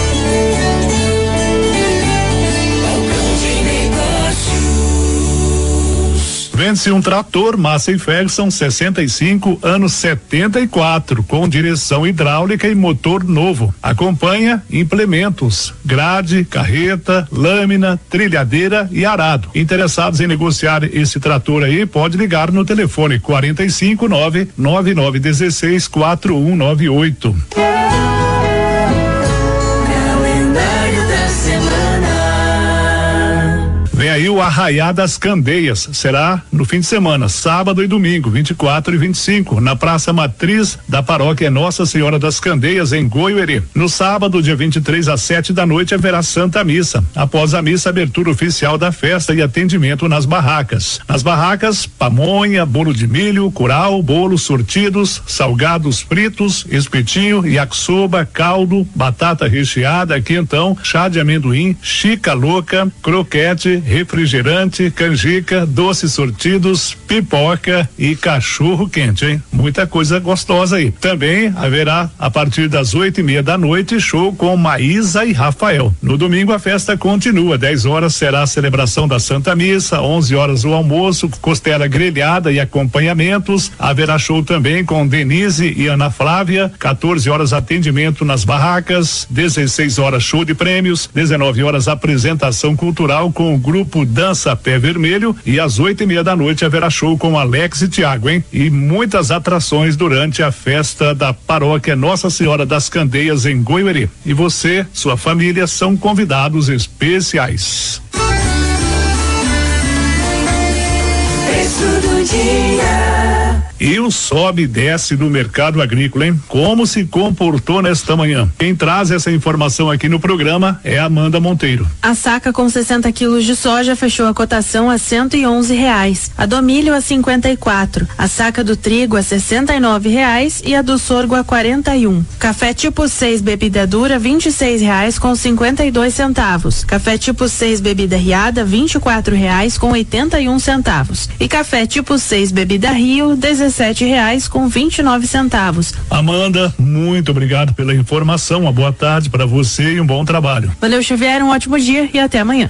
Vende-se um trator Massey Ferguson sessenta e cinco anos setenta e quatro com direção hidráulica e motor novo. Acompanha implementos, grade, carreta, lâmina, trilhadeira e arado. Interessados em negociar esse trator aí, pode ligar no telefone quarenta e cinco nove nove nove um seis quatro um nove oito. Vem aí o Arraiá das Candeias, será no fim de semana, sábado e domingo, vinte e quatro e vinte e cinco, na Praça Matriz da Paróquia Nossa Senhora das Candeias, em Goiuerê. No sábado, dia vinte e três às sete da noite, haverá Santa Missa. Após a missa, abertura oficial da festa e atendimento nas barracas. Nas barracas, pamonha, bolo de milho, curau, bolos sortidos, salgados fritos, espetinho, yakisoba, caldo, batata recheada, quentão, chá de amendoim, chica louca, croquete, refrigerante, canjica, doces sortidos, pipoca e cachorro quente, hein? Muita coisa gostosa aí. Também haverá, a partir das oito e meia da noite, show com Maísa e Rafael. No domingo a festa continua, dez horas será a celebração da Santa Missa, onze horas o almoço, costela grelhada e acompanhamentos. Haverá show também com Denise e Ana Flávia, quatorze horas atendimento nas barracas, dezesseis horas show de prêmios, dezenove horas apresentação cultural com o grupo Dança Pé Vermelho e às oito e meia da noite haverá show com Alex e Tiago, hein? E muitas atrações durante a festa da paróquia Nossa Senhora das Candeias em Goiuerê. E você, sua família são convidados especiais. Preço do dia. E o sobe e desce do mercado agrícola, hein? Como se comportou nesta manhã? Quem traz essa informação aqui no programa é Amanda Monteiro. A saca com sessenta quilos de soja fechou a cotação a cento e onze reais, a do milho a cinquenta e quatro, a saca do trigo a sessenta e nove reais e a do sorgo a quarenta e um. Café tipo seis bebida dura vinte e seis reais com cinquenta e dois centavos. Café tipo seis bebida riada vinte e quatro reais com oitenta e um centavos. E café tipo seis bebida Rio dezessete reais com vinte e nove centavos. Amanda, muito obrigado pela informação. Uma boa tarde para você e um bom trabalho. Valeu, Xavier, um ótimo dia e até amanhã.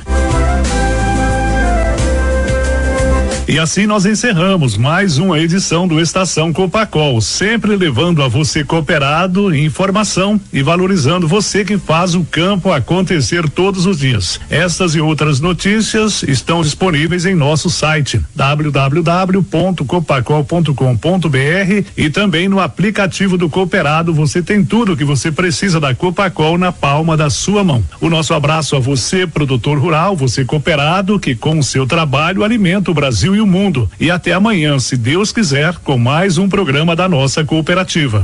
E assim nós encerramos mais uma edição do Estação Copacol, sempre levando a você cooperado informação e valorizando você que faz o campo acontecer todos os dias. Estas e outras notícias estão disponíveis em nosso site w w w ponto copacol ponto com ponto b r e também no aplicativo do Cooperado. Você tem tudo o que você precisa da Copacol na palma da sua mão. O nosso abraço a você, produtor rural, você cooperado que com o seu trabalho alimenta o Brasil e o mundo. E até amanhã, se Deus quiser, com mais um programa da nossa cooperativa.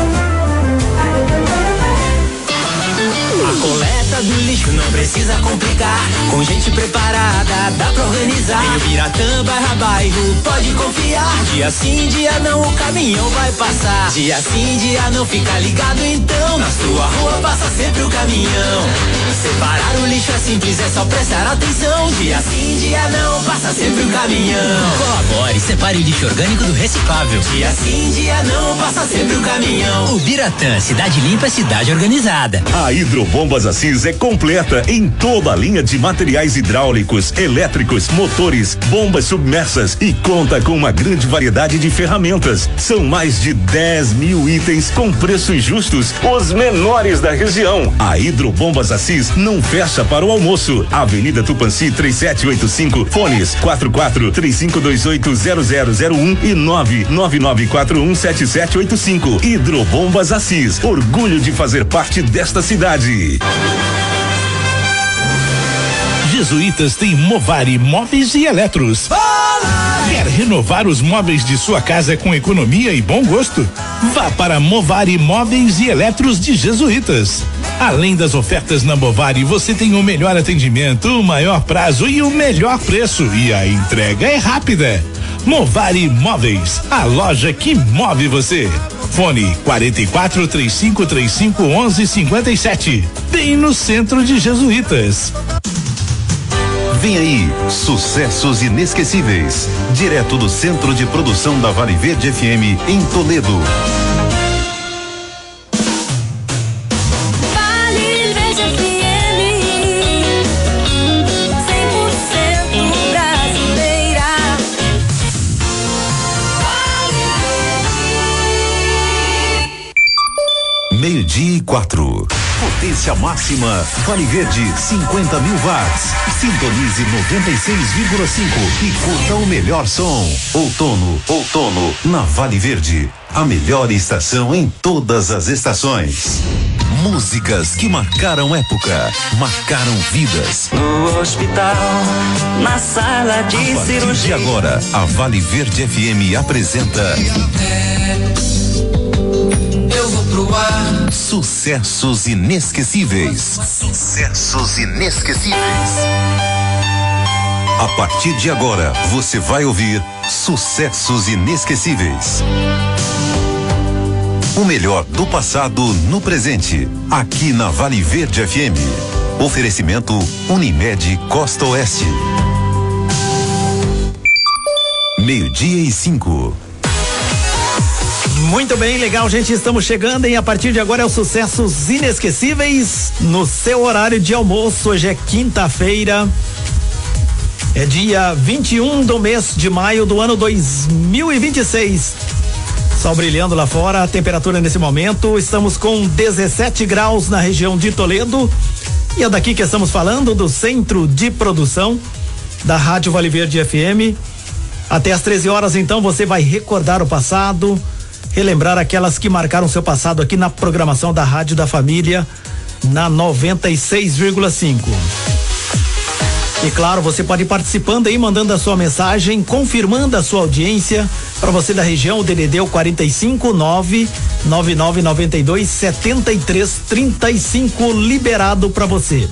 A coleta do lixo não precisa complicar, com gente preparada dá pra organizar. Tem o Biratã, bairro a bairro, pode confiar. Dia sim, dia não, o caminhão vai passar. Dia sim, dia não, fica ligado então. Na sua rua passa sempre o caminhão. Separar o lixo é simples, é só prestar atenção. Dia sim, dia não, passa sempre o caminhão. Colabore, separe o lixo orgânico do reciclável. Dia sim, dia não, passa sempre o caminhão. O Biratã, cidade limpa, cidade organizada. A Hidrobombas Assis é completa em toda a linha de materiais hidráulicos, elétricos, motores, bombas submersas e conta com uma grande variedade de ferramentas. São mais de dez mil itens com preços justos, os menores da região. A Hidrobombas Assis não fecha para o almoço. Avenida Tupanci três sete oito cinco, fones quatro quatro três cinco dois oito zero zero zero um e nove nove nove quatro um sete sete oito cinco. Hidrobombas Assis, orgulho de fazer parte desta cidade. Jesuítas tem Movari Móveis e Eletros. Quer renovar os móveis de sua casa com economia e bom gosto? Vá para Movari Móveis e Eletros de Jesuítas. Além das ofertas na Movari, você tem o melhor atendimento, o maior prazo e o melhor preço. E a entrega é rápida. Movari Móveis, a loja que move você. Fone quarenta e quatro, trinta e cinco, trinta e cinco, onze, cinquenta e sete. Bem no centro de Jesuítas. Vem aí, sucessos inesquecíveis, direto do Centro de Produção da Vale Verde F M em Toledo. Vale Verde F M, cem por cento brasileira. Meio-dia e quatro. Potência máxima, Vale Verde, cinquenta mil watts. Sintonize noventa e seis vírgula cinco e curta o melhor som. Outono, outono, na Vale Verde. A melhor estação em todas as estações. Músicas que marcaram época, marcaram vidas. No hospital, na sala de a partir cirurgia. de agora, a Vale Verde F M apresenta Eu vou pro ar. Sucessos inesquecíveis. Sucessos inesquecíveis. A partir de agora, você vai ouvir Sucessos Inesquecíveis. O melhor do passado no presente, aqui na Vale Verde F M. Oferecimento Unimed Costa Oeste. Meio-dia e cinco. Muito bem, legal, gente. Estamos chegando e a partir de agora é os sucessos inesquecíveis no seu horário de almoço. Hoje é quinta-feira. É dia vinte e um do mês de maio do ano dois mil e vinte e seis. Sol brilhando lá fora, a temperatura nesse momento, estamos com dezessete graus na região de Toledo. E é daqui que estamos falando, do Centro de Produção da Rádio Vale Verde F M. Até às treze horas, então, você vai recordar o passado, relembrar aquelas que marcaram seu passado aqui na programação da Rádio da Família, na noventa e seis vírgula cinco. E claro, você pode ir participando aí, mandando a sua mensagem, confirmando a sua audiência. Para você da região, o D D D é o quarenta e cinco, nove nove nove nove dois, setenta e três, trinta e cinco, liberado para você.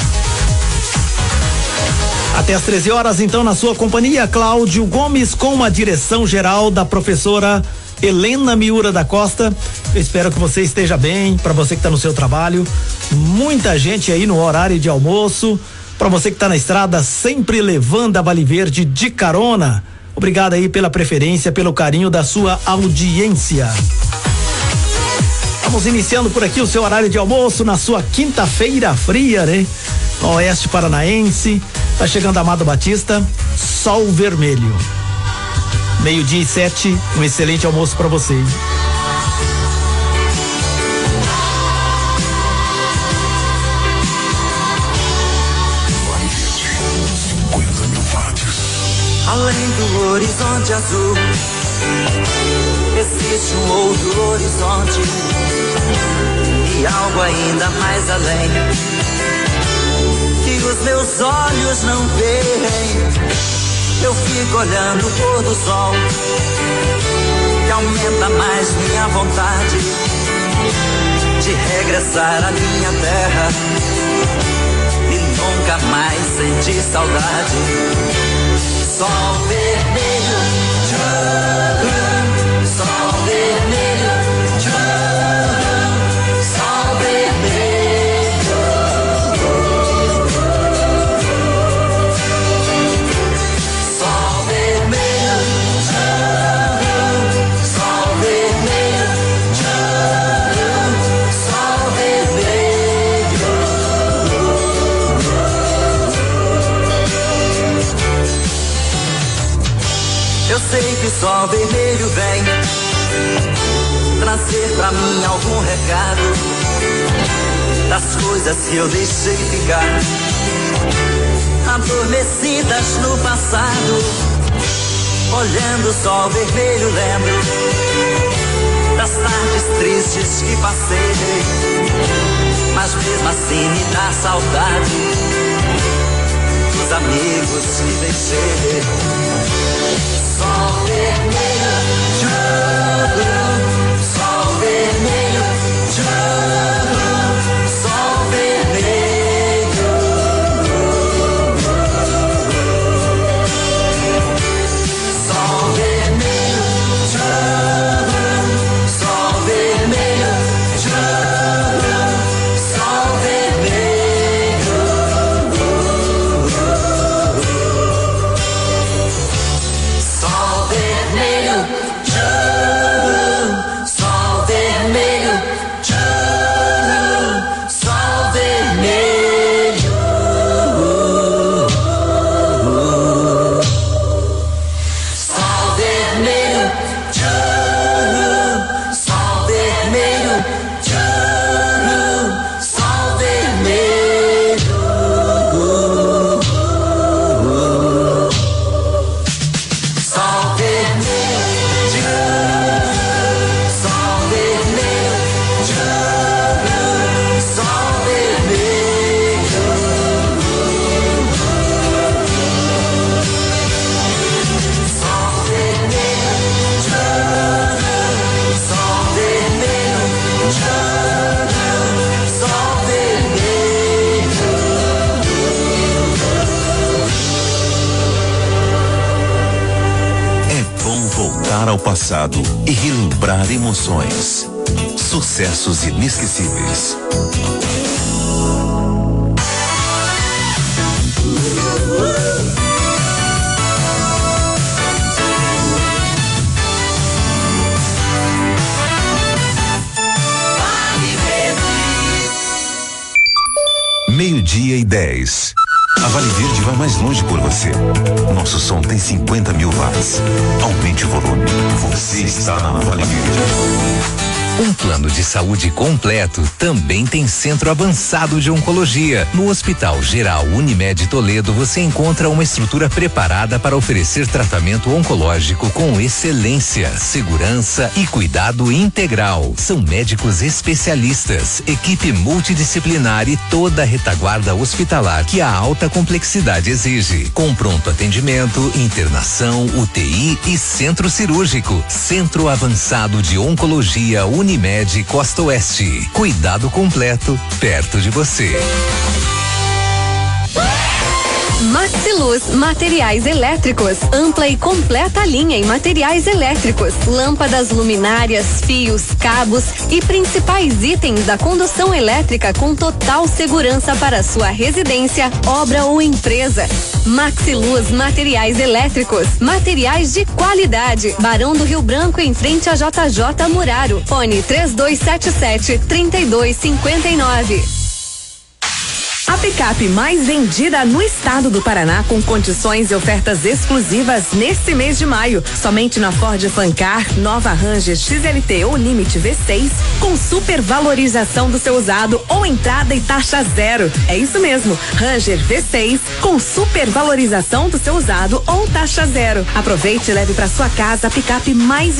Até às treze horas, então, na sua companhia, Cláudio Gomes, com a direção geral da professora Helena Miura da Costa. Eu espero que você esteja bem, para você que está no seu trabalho. Muita gente aí no horário de almoço. Para você que está na estrada, sempre levando a Vale Verde de carona. Obrigado aí pela preferência, pelo carinho da sua audiência. Vamos iniciando por aqui o seu horário de almoço na sua quinta-feira fria, né? Oeste Paranaense. Tá chegando Amado Batista, sol vermelho. Meio-dia e sete, um excelente almoço para você. Além do horizonte azul, existe um outro horizonte e algo ainda mais além que os meus olhos não veem. Eu fico olhando o pôr do sol, que aumenta mais minha vontade de regressar à minha terra e nunca mais sentir saudade. Sol vermelho, tchau, sol vermelho, tchau, sol vermelho, sol vermelho, tchau, sol vermelho, tchau, sol vermelho. Eu sei que o sol vermelho vem trazer pra mim algum recado das coisas que eu deixei ficar adormecidas no passado. Olhando o sol vermelho lembro das tardes tristes que passei, mas mesmo assim me dá saudade dos amigos que deixei. Sol vermelho, tchau, sol vermelho, tchau, sol vermelho, sol vermelho, tchau, sol vermelho, tchau, sol vermelho. Voltar ao passado e relembrar emoções. Sucessos inesquecíveis. meia e dez. A Vale Verde vai mais longe por você. Nosso som tem cinquenta mil watts. Aumente o volume. Você está na Vale Verde. Um plano de saúde completo também tem Centro Avançado de Oncologia. No Hospital Geral Unimed Toledo você encontra uma estrutura preparada para oferecer tratamento oncológico com excelência, segurança e cuidado integral. São médicos especialistas, equipe multidisciplinar e toda a retaguarda hospitalar que a alta complexidade exige. Com pronto atendimento, internação, U T I e centro cirúrgico. Centro Avançado de Oncologia Unimed Unimed Costa Oeste. Cuidado completo, perto de você. Maxiluz Materiais Elétricos, ampla e completa linha em materiais elétricos, lâmpadas, luminárias, fios, cabos e principais itens da condução elétrica com total segurança para sua residência, obra ou empresa. Maxiluz Materiais Elétricos, materiais de qualidade. Barão do Rio Branco em frente a J J Muraro. Fone três dois sete sete, três dois cinco nove. A picape mais vendida no estado do Paraná com condições e ofertas exclusivas nesse mês de maio. Somente na Ford Fancar, nova Ranger X L T ou Limite V seis com supervalorização do seu usado ou entrada e taxa zero. É isso mesmo, Ranger V seis com supervalorização do seu usado ou taxa zero. Aproveite e leve para sua casa a picape mais